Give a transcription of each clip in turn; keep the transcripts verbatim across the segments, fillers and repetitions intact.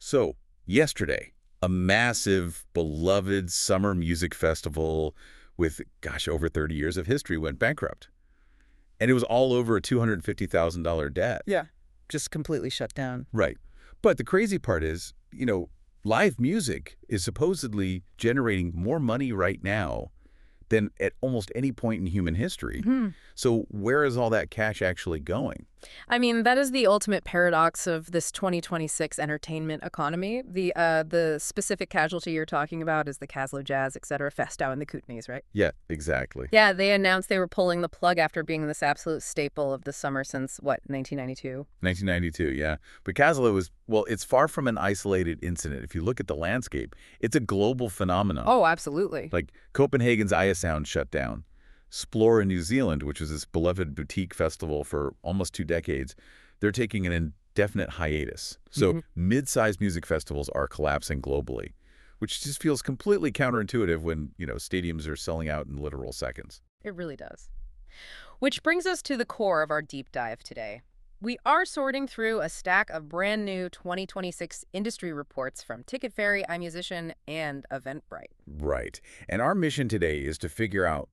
So, yesterday, a massive, beloved summer music festival with, gosh, over thirty years of history went bankrupt. And it was all over a two hundred fifty thousand dollar debt. Yeah. Just completely shut down. Right. But the crazy part is, you know, live music is supposedly generating more money right now than at almost any point in human history. Mm-hmm. So where is all that cash actually going? I mean, that is the ultimate paradox of this twenty twenty-six entertainment economy. The uh, the specific casualty you're talking about is the Kaslo Jazz, et cetera, Festow and the Kootenays, right? Yeah, exactly. Yeah, they announced they were pulling the plug after being this absolute staple of the summer since, what, nineteen ninety-two? nineteen ninety-two, yeah. But Kaslo was, well, it's far from an isolated incident. If you look at the landscape, it's a global phenomenon. Oh, absolutely. Like Copenhagen's Aya Sound shut down. Splora in New Zealand, which was this beloved boutique festival for almost two decades, they're taking an indefinite hiatus. So Mm-hmm. mid-sized music festivals are collapsing globally, which just feels completely counterintuitive when, you know, stadiums are selling out in literal seconds. It really does. Which brings us to the core of our deep dive today. We are sorting through a stack of brand new twenty twenty-six industry reports from Ticket Fairy, iMusician, and Eventbrite. Right. And our mission today is to figure out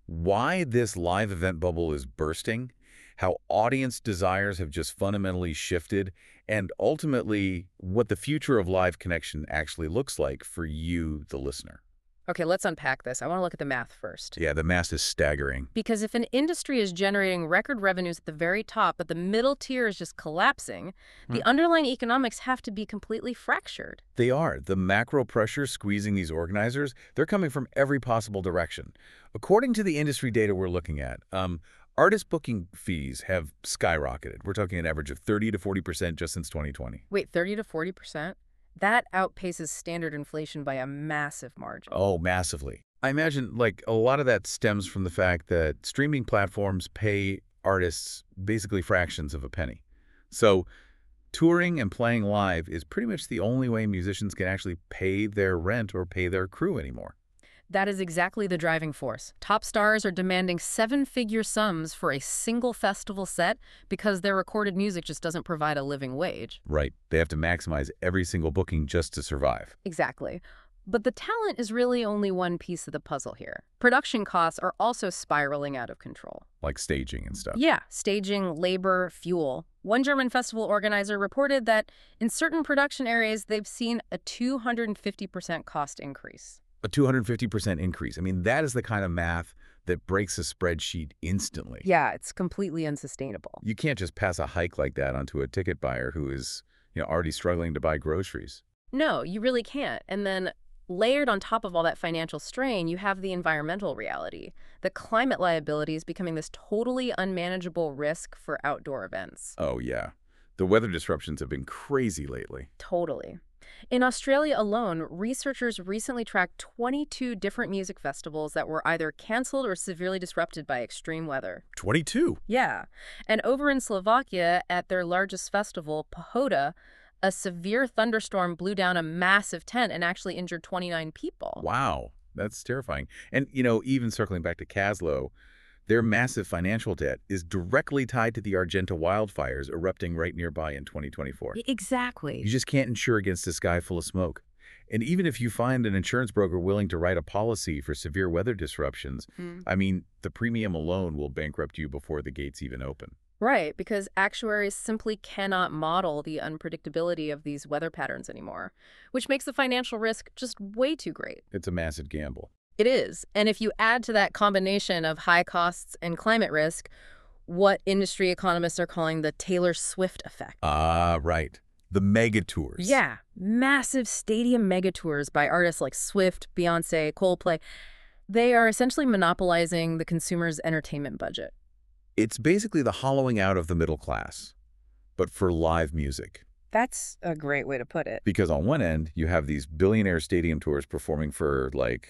why this live event bubble is bursting, how audience desires have just fundamentally shifted, and ultimately what the future of live connection actually looks like for you, the listener. Okay, let's unpack this. I want to look at the math first. Yeah, the math is staggering. Because if an industry is generating record revenues at the very top, but the middle tier is just collapsing, the Hmm. underlying economics have to be completely fractured. They are. The macro pressures squeezing these organizers, they're coming from every possible direction. According to the industry data we're looking at, um, artist booking fees have skyrocketed. We're talking an average of thirty to forty percent just since twenty twenty. Wait, thirty to forty percent? That outpaces standard inflation by a massive margin. Oh, massively. I imagine, like, a lot of that stems from the fact that streaming platforms pay artists basically fractions of a penny. So touring and playing live is pretty much the only way musicians can actually pay their rent or pay their crew anymore. That is exactly the driving force. Top stars are demanding seven-figure sums for a single festival set because their recorded music just doesn't provide a living wage. Right. They have to maximize every single booking just to survive. Exactly. But the talent is really only one piece of the puzzle here. Production costs are also spiraling out of control. Like staging and stuff. Yeah, staging, labor, fuel. One German festival organizer reported that in certain production areas, they've seen a two hundred fifty percent cost increase. A two hundred fifty percent increase. I mean, that is the kind of math that breaks a spreadsheet instantly. Yeah, it's completely unsustainable. You can't just pass a hike like that onto a ticket buyer who is, you know, already struggling to buy groceries. No, you really can't. And then layered on top of all that financial strain, you have the environmental reality. The climate liability is becoming this totally unmanageable risk for outdoor events. Oh, yeah. The weather disruptions have been crazy lately. Totally. In Australia alone, researchers recently tracked twenty-two different music festivals that were either canceled or severely disrupted by extreme weather. twenty-two? Yeah. And over in Slovakia, at their largest festival, Pohoda, a severe thunderstorm blew down a massive tent and actually injured twenty-nine people. Wow. That's terrifying. And, you know, even circling back to Kaslo, their massive financial debt is directly tied to the Argenta wildfires erupting right nearby in twenty twenty-four. Exactly. You just can't insure against a sky full of smoke. And even if you find an insurance broker willing to write a policy for severe weather disruptions, Hmm. I mean, the premium alone will bankrupt you before the gates even open. Right, because actuaries simply cannot model the unpredictability of these weather patterns anymore, which makes the financial risk just way too great. It's a massive gamble. It is. And if you add to that combination of high costs and climate risk, what industry economists are calling the Taylor Swift effect. Ah, right. The mega tours. Yeah, massive stadium megatours by artists like Swift, Beyoncé, Coldplay. They are essentially monopolizing the consumer's entertainment budget. It's basically the hollowing out of the middle class, but for live music. That's a great way to put it. Because on one end, you have these billionaire stadium tours performing for, like,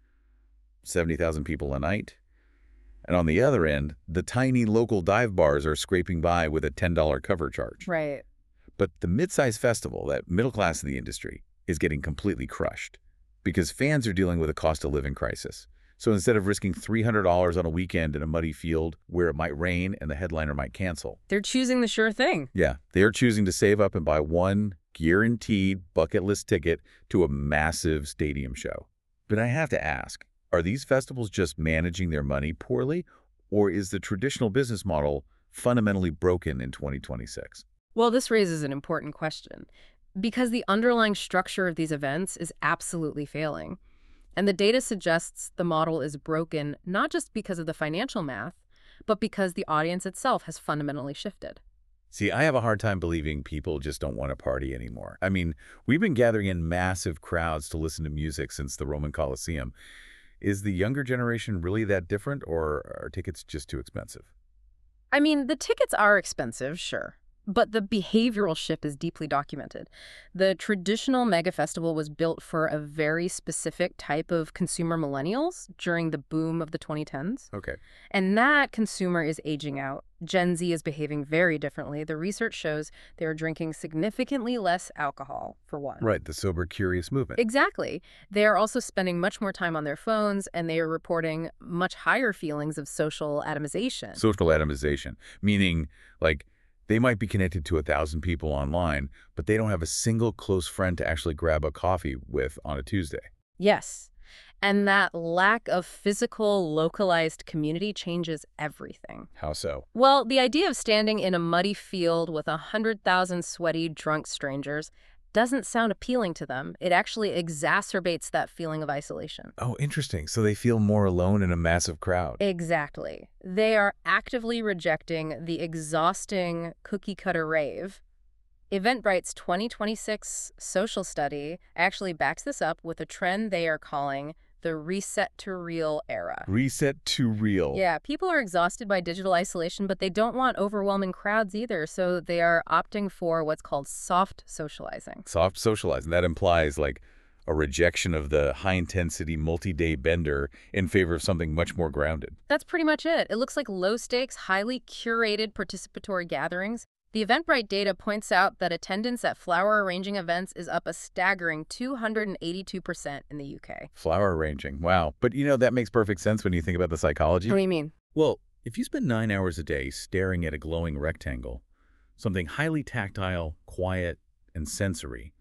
seventy thousand people a night. And on the other end, the tiny local dive bars are scraping by with a ten dollar cover charge. Right. But the mid-size festival, that middle class of the industry, is getting completely crushed because fans are dealing with a cost of living crisis. So instead of risking three hundred dollars on a weekend in a muddy field where it might rain and the headliner might cancel, They're choosing the sure thing. yeah, they're choosing to save up and buy one guaranteed bucket list ticket to a massive stadium show. But I have to ask, are these festivals just managing their money poorly, or is the traditional business model fundamentally broken in twenty twenty-six? Well, this raises an important question, because the underlying structure of these events is absolutely failing. And the data suggests the model is broken not just because of the financial math, but because the audience itself has fundamentally shifted. See, I have a hard time believing people just don't want to party anymore. I mean, we've been gathering in massive crowds to listen to music since the Roman Colosseum. Is the younger generation really that different, or are tickets just too expensive? I mean, the tickets are expensive, sure, but the behavioral shift is deeply documented. The traditional mega festival was built for a very specific type of consumer millennials during the boom of the twenty tens. Okay. And that consumer is aging out. Gen Z is behaving very differently. The research shows they're drinking significantly less alcohol, for one. Right, the sober, curious movement. Exactly. They are also spending much more time on their phones, and they are reporting much higher feelings of social atomization. Social atomization, meaning, like, they might be connected to a thousand people online, but they don't have a single close friend to actually grab a coffee with on a Tuesday. Yes. And that lack of physical, localized community changes everything. How so? Well, the idea of standing in a muddy field with a hundred thousand sweaty, drunk strangers doesn't sound appealing to them. It actually exacerbates that feeling of isolation. Oh, interesting. So they feel more alone in a massive crowd. Exactly. They are actively rejecting the exhausting cookie-cutter rave. Eventbrite's twenty twenty-six social study actually backs this up with a trend they are calling the reset to real era. Reset to real. Yeah, people are exhausted by digital isolation, but they don't want overwhelming crowds either, so they are opting for what's called soft socializing. Soft socializing. That implies, like, a rejection of the high-intensity, multi-day bender in favor of something much more grounded. That's pretty much it. It looks like low-stakes, highly curated participatory gatherings. The Eventbrite data points out that attendance at flower arranging events is up a staggering two hundred eighty-two percent in the U K. Flower arranging. Wow. But, you know, that makes perfect sense when you think about the psychology. What do you mean? Well, if you spend nine hours a day staring at a glowing rectangle, something highly tactile, quiet, and sensory,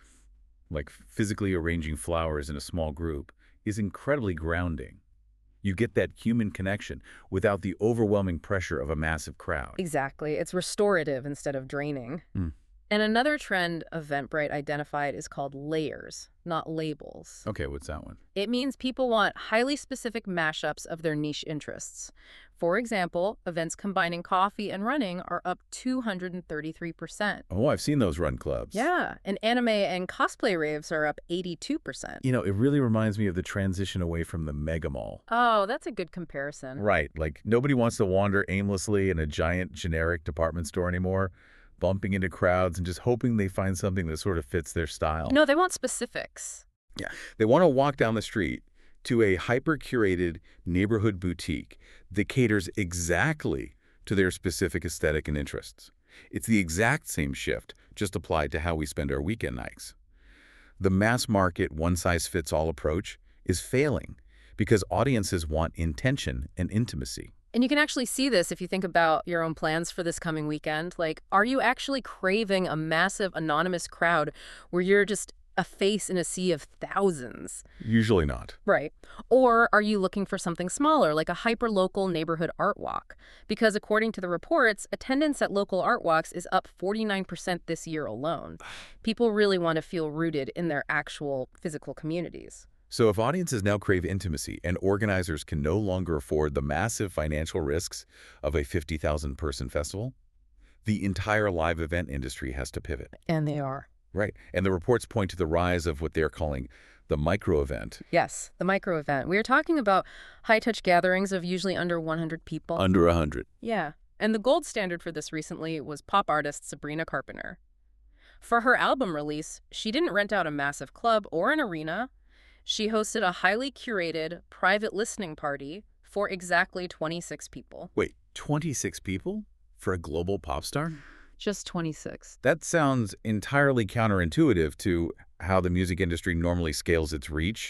like physically arranging flowers in a small group, is incredibly grounding. You get that human connection without the overwhelming pressure of a massive crowd. Exactly. It's restorative instead of draining. Hmm. And another trend Eventbrite identified is called layers, not labels. Okay, what's that one? It means people want highly specific mashups of their niche interests. For example, events combining coffee and running are up two hundred thirty-three percent. Oh, I've seen those run clubs. Yeah, and anime and cosplay raves are up eighty-two percent. You know, it really reminds me of the transition away from the mega mall. Oh, that's a good comparison. Right, like nobody wants to wander aimlessly in a giant generic department store anymore, bumping into crowds and just hoping they find something that sort of fits their style. No, they want specifics. Yeah, they want to walk down the street to a hyper-curated neighborhood boutique that caters exactly to their specific aesthetic and interests. It's the exact same shift, just applied to how we spend our weekend nights. The mass-market, one-size-fits-all approach is failing because audiences want intention and intimacy. And you can actually see this if you think about your own plans for this coming weekend. Like, are you actually craving a massive anonymous crowd where you're just a face in a sea of thousands? Usually not. Right. Or are you looking for something smaller, like a hyper-local neighborhood art walk? Because according to the reports, attendance at local art walks is up forty-nine percent this year alone. People really want to feel rooted in their actual physical communities. So if audiences now crave intimacy and organizers can no longer afford the massive financial risks of a fifty thousand person festival, the entire live event industry has to pivot. And they are. Right. And the reports point to the rise of what they're calling the micro-event. Yes, the micro event. We are talking about high-touch gatherings of usually under one hundred people. Under one hundred. Yeah. And the gold standard for this recently was pop artist Sabrina Carpenter. For her album release, she didn't rent out a massive club or an arena. She hosted a highly curated private listening party for exactly twenty-six people. Wait, twenty-six people for a global pop star? Just twenty-six. That sounds entirely counterintuitive to how the music industry normally scales its reach,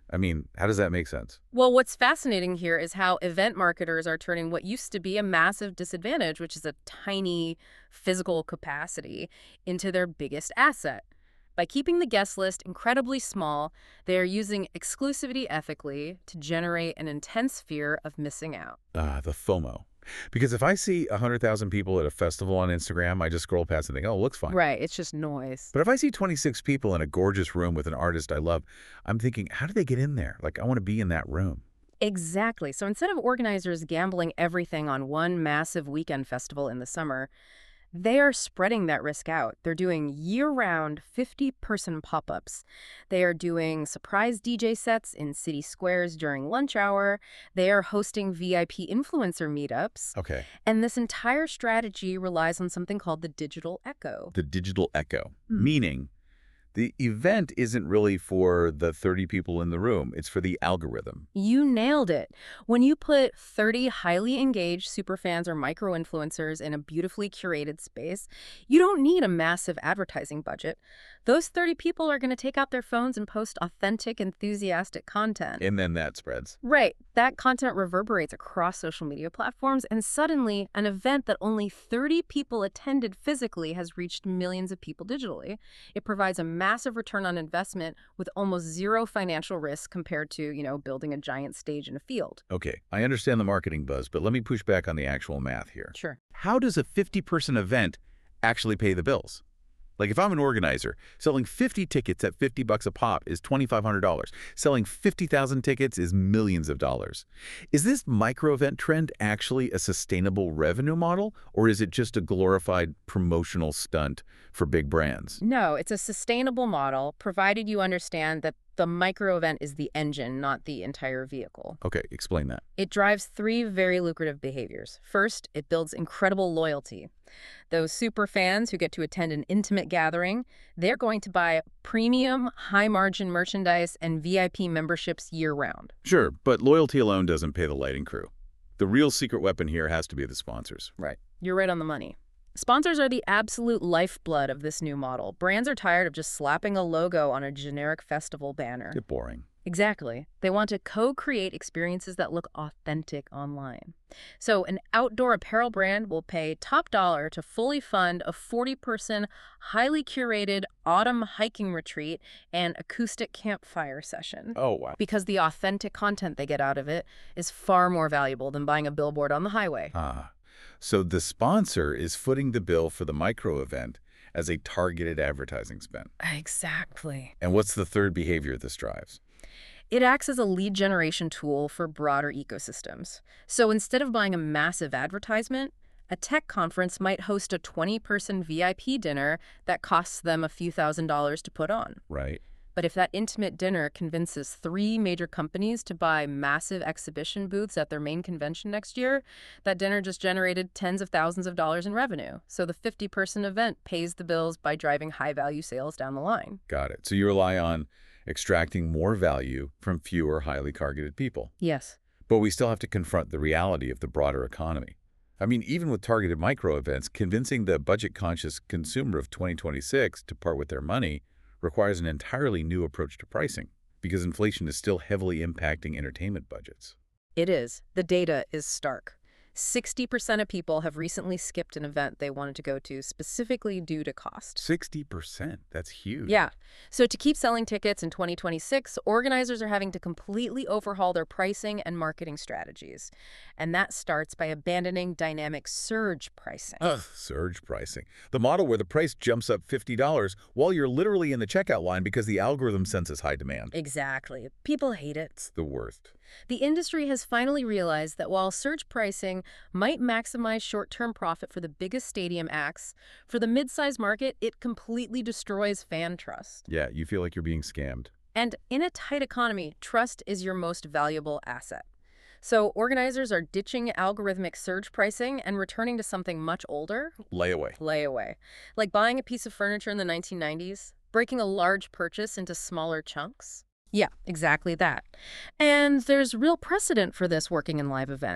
I mean, how does that make sense? Well, what's fascinating here is how event marketers are turning what used to be a massive disadvantage, which is a tiny physical capacity, into their biggest asset. By keeping the guest list incredibly small, they are using exclusivity ethically to generate an intense fear of missing out. Ah, the FOMO. Because if I see one hundred thousand people at a festival on Instagram, I just scroll past and think, oh, it looks fine. Right, it's just noise. But if I see twenty-six people in a gorgeous room with an artist I love, I'm thinking, how do they get in there? Like, I want to be in that room. Exactly. So instead of organizers gambling everything on one massive weekend festival in the summer, they are spreading that risk out. They're doing year-round fifty-person pop-ups. They are doing surprise D J sets in city squares during lunch hour. They are hosting V I P influencer meetups. Okay. And this entire strategy relies on something called the digital echo. The digital echo, Mm. meaning the event isn't really for the thirty people in the room. It's for the algorithm. You nailed it. When you put thirty highly engaged superfans or micro-influencers in a beautifully curated space, you don't need a massive advertising budget. Those thirty people are going to take out their phones and post authentic, enthusiastic content. And then that spreads. Right. That content reverberates across social media platforms, and suddenly an event that only thirty people attended physically has reached millions of people digitally. It provides a massive return on investment with almost zero financial risk compared to, you know, building a giant stage in a field. Okay, I understand the marketing buzz, but let me push back on the actual math here. Sure. How does a fifty-person event actually pay the bills? Like, if I'm an organizer, selling fifty tickets at fifty bucks a pop is twenty-five hundred dollars. Selling fifty thousand tickets is millions of dollars. Is this micro-event trend actually a sustainable revenue model, or is it just a glorified promotional stunt for big brands? No, it's a sustainable model, provided you understand that the micro event is the engine, not the entire vehicle. Okay, explain that. It drives three very lucrative behaviors. First, it builds incredible loyalty. Those super fans who get to attend an intimate gathering, they're going to buy premium, high-margin merchandise and V I P memberships year-round. Sure, but loyalty alone doesn't pay the lighting crew. The real secret weapon here has to be the sponsors. Right. You're right on the money. Sponsors are the absolute lifeblood of this new model. Brands are tired of just slapping a logo on a generic festival banner. Get boring. Exactly. They want to co-create experiences that look authentic online. So an outdoor apparel brand will pay top dollar to fully fund a forty-person, highly curated autumn hiking retreat and acoustic campfire session. Oh, wow. Because the authentic content they get out of it is far more valuable than buying a billboard on the highway. Ah. So the sponsor is footing the bill for the micro event as a targeted advertising spend. Exactly. And what's the third behavior this drives? It acts as a lead generation tool for broader ecosystems. So instead of buying a massive advertisement, a tech conference might host a twenty-person V I P dinner that costs them a few thousand dollars to put on. Right. But if that intimate dinner convinces three major companies to buy massive exhibition booths at their main convention next year, that dinner just generated tens of thousands of dollars in revenue. So the fifty-person event pays the bills by driving high-value sales down the line. Got it. So you rely on extracting more value from fewer highly targeted people. Yes. But we still have to confront the reality of the broader economy. I mean, even with targeted micro events, convincing the budget-conscious consumer of twenty twenty-six to part with their money requires an entirely new approach to pricing, because inflation is still heavily impacting entertainment budgets. It is. The data is stark. sixty percent of people have recently skipped an event they wanted to go to specifically due to cost. sixty percent? That's huge. Yeah. So to keep selling tickets in twenty twenty-six, organizers are having to completely overhaul their pricing and marketing strategies. And that starts by abandoning dynamic surge pricing. Ugh, surge pricing. The model where the price jumps up fifty dollars while you're literally in the checkout line because the algorithm senses high demand. Exactly. People hate it. It's the worst. The industry has finally realized that while surge pricing might maximize short-term profit for the biggest stadium acts, for the mid-size market, it completely destroys fan trust. Yeah, you feel like you're being scammed. And in a tight economy, trust is your most valuable asset. So organizers are ditching algorithmic surge pricing and returning to something much older, Layaway. layaway. Like buying a piece of furniture in the nineteen nineties, breaking a large purchase into smaller chunks. Yeah, exactly that. And there's real precedent for this working in live events.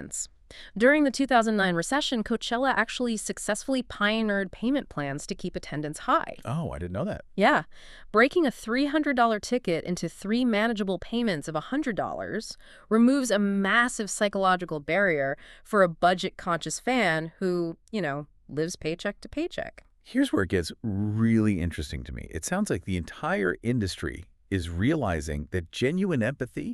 During the two thousand nine recession, Coachella actually successfully pioneered payment plans to keep attendance high. Oh, I didn't know that. Yeah, breaking a three hundred dollar ticket into three manageable payments of one hundred dollars removes a massive psychological barrier for a budget-conscious fan who, you know, lives paycheck to paycheck. Here's where it gets really interesting to me. It sounds like the entire industry is realizing that genuine empathy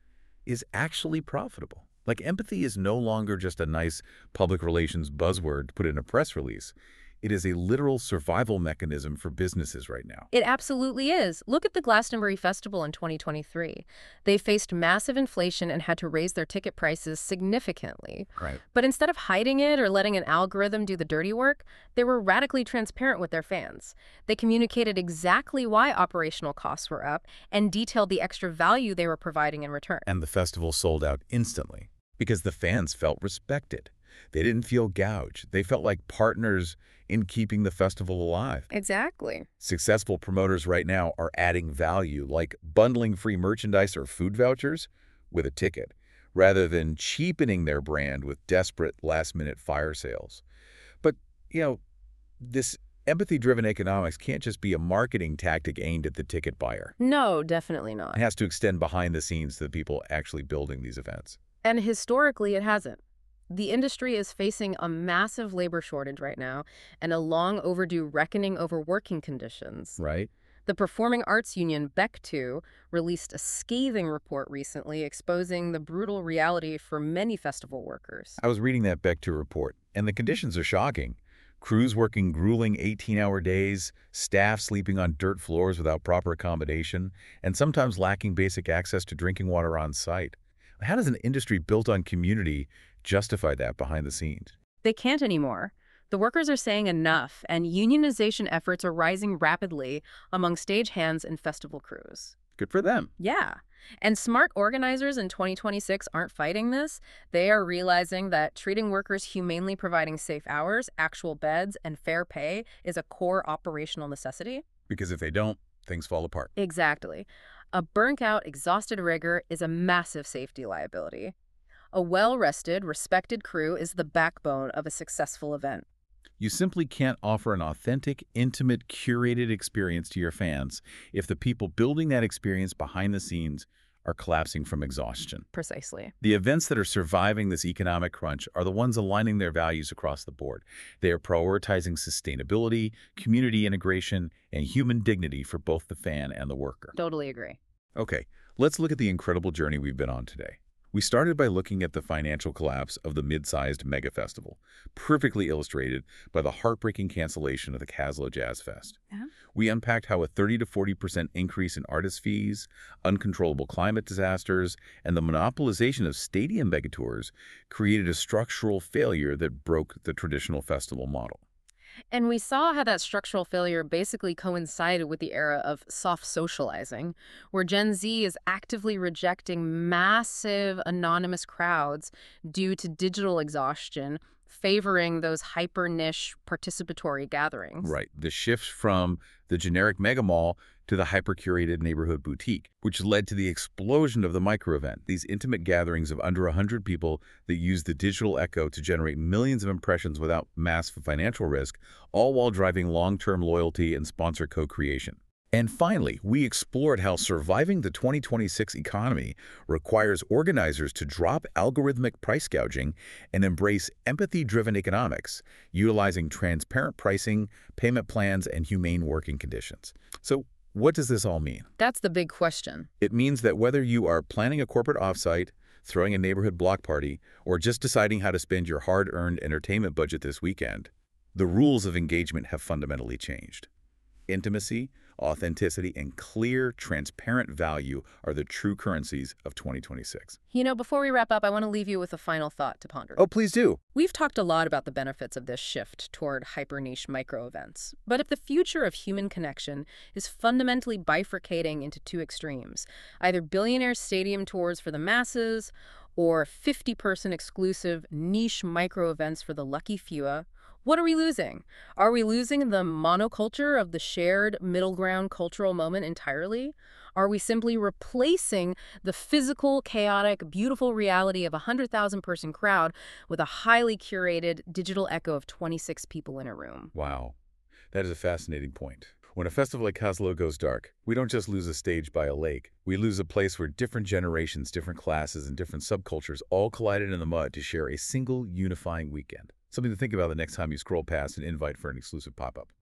is actually profitable. Like, empathy is no longer just a nice public relations buzzword to put in a press release. It is a literal survival mechanism for businesses right now. It absolutely is. Look at the Glastonbury Festival in twenty twenty-three. They faced massive inflation and had to raise their ticket prices significantly. Right. But instead of hiding it or letting an algorithm do the dirty work, they were radically transparent with their fans. They communicated exactly why operational costs were up and detailed the extra value they were providing in return. And the festival sold out instantly because the fans felt respected. They didn't feel gouged. They felt like partners in keeping the festival alive. Exactly. Successful promoters right now are adding value, like bundling free merchandise or food vouchers with a ticket, rather than cheapening their brand with desperate last-minute fire sales. But, you know, this empathy-driven economics can't just be a marketing tactic aimed at the ticket buyer. No, definitely It not. has to extend behind the scenes to the people actually building these events. And historically, it hasn't. The industry is facing a massive labor shortage right now and a long overdue reckoning over working conditions. Right? The Performing Arts Union, B E C two, released a scathing report recently exposing the brutal reality for many festival workers. I was reading that Beck two report, and the conditions are shocking. Crews working grueling eighteen-hour days, staff sleeping on dirt floors without proper accommodation, and sometimes lacking basic access to drinking water on site. How does an industry built on community justify that behind the scenes? They can't anymore. The workers are saying enough, and unionization efforts are rising rapidly among stagehands and festival crews. Good for them. Yeah. And smart organizers in twenty twenty-six aren't fighting this. They are realizing that treating workers humanely, providing safe hours, actual beds, and fair pay is a core operational necessity. Because if they don't, things fall apart. Exactly. A burnt-out, exhausted rigger is a massive safety liability. A well-rested, respected crew is the backbone of a successful event. You simply can't offer an authentic, intimate, curated experience to your fans if the people building that experience behind the scenes are collapsing from exhaustion. Precisely. The events that are surviving this economic crunch are the ones aligning their values across the board. They are prioritizing sustainability, community integration, and human dignity for both the fan and the worker. Totally agree. Okay, let's look at the incredible journey we've been on today. We started by looking at the financial collapse of the mid-sized mega festival, perfectly illustrated by the heartbreaking cancellation of the Kaslo Jazz Fest. Yeah. We unpacked how a thirty to forty percent increase in artist fees, uncontrollable climate disasters, and the monopolization of stadium megatours created a structural failure that broke the traditional festival model. And we saw how that structural failure basically coincided with the era of soft socializing, where Gen Z is actively rejecting massive anonymous crowds due to digital exhaustion, favoring those hyper-niche participatory gatherings. Right. The shift from the generic mega mall to the hyper-curated neighborhood boutique, which led to the explosion of the micro-event, these intimate gatherings of under one hundred people that use the digital echo to generate millions of impressions without massive financial risk, all while driving long-term loyalty and sponsor co-creation. And finally, we explored how surviving the twenty twenty-six economy requires organizers to drop algorithmic price gouging and embrace empathy-driven economics, utilizing transparent pricing, payment plans, and humane working conditions. So, what does this all mean? That's the big question. It means that whether you are planning a corporate offsite, throwing a neighborhood block party, or just deciding how to spend your hard-earned entertainment budget this weekend, the rules of engagement have fundamentally changed. Intimacy, authenticity, and clear, transparent value are the true currencies of twenty twenty-six. You know, before we wrap up, I want to leave you with a final thought to ponder. Oh, please do. We've talked a lot about the benefits of this shift toward hyper-niche micro-events. But if the future of human connection is fundamentally bifurcating into two extremes, either billionaire stadium tours for the masses or fifty-person exclusive niche micro-events for the lucky few, What are we losing? Are we losing the monoculture of the shared middle ground cultural moment entirely? Are we simply replacing the physical, chaotic, beautiful reality of a one hundred thousand person crowd with a highly curated digital echo of twenty-six people in a room? Wow, that is a fascinating point. When a festival like Coslow goes dark, we don't just lose a stage by a lake. We lose a place where different generations, different classes, and different subcultures all collided in the mud to share a single unifying weekend. Something to think about the next time you scroll past an invite for an exclusive pop-up.